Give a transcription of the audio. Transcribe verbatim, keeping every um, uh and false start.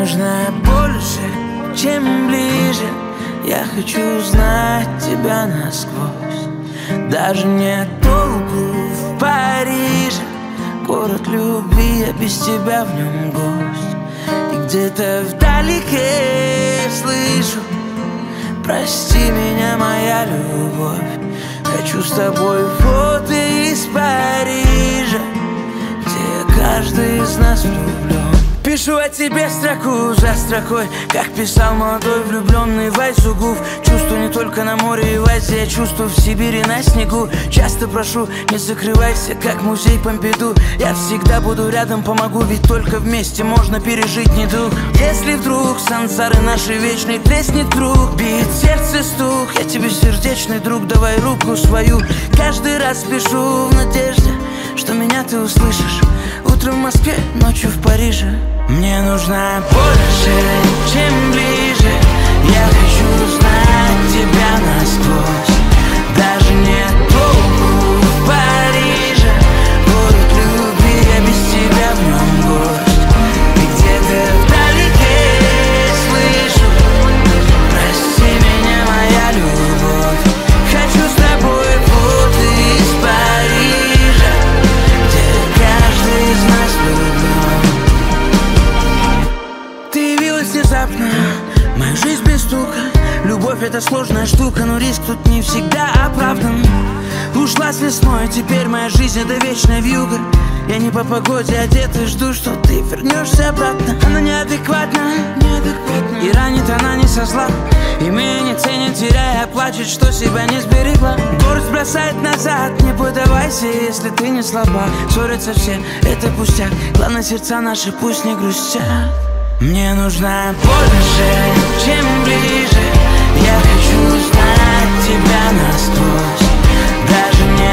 нужна больше, чем ближе. Я хочу узнать тебя насквозь. Даже не толку в Париже. Город любви, я без тебя в нем гость. И где-то вдалеке слышу: прости меня, моя любовь. Хочу с тобой вот из Парижа, где каждый из нас влюблен. Пишу о тебе строку за строкой, как писал молодой влюбленный Вайсугуф. Чувствую не только на море и в Азии, я чувствую в Сибири на снегу. Часто прошу, не закрывайся, как музей Помпиду. Я всегда буду рядом, помогу, ведь только вместе можно пережить недуг. Если вдруг сансары нашей вечной треснет круг, бит сердце стук, я тебе сердечный друг, давай руку свою. Каждый раз пишу в надежде, что меня ты услышишь. Утром в Москве, ночью в Париже. Мне нужна больше, чем ближе. Я хочу знать тебя насквозь. Даже не толку в Париже. Город любви, я без тебя в нем гость. И где-то вдалеке слышу: прости меня, моя любовь. Хочу с тобой вот из Парижа, где каждый из нас влюблен. Ты явилась внезапно, мою жизнь без стука. Любовь — это сложная штука, но риск тут не всегда оправдан. Ушла с весной, теперь моя жизнь — это вечная вьюга. Я не по погоде одет и жду, что ты вернешься обратно. Она неадекватна, неадекватна, и ранит она не со зла. И меня не ценит, теряя, плачет, что себя не сберегла. Горсть бросает назад, не поддавайся, если ты не слаба. Ссорятся все, это пустяк, главное, сердца наши пусть не грустят. Мне нужна больше, чем ближе. Я хочу знать тебя насквозь. Даже не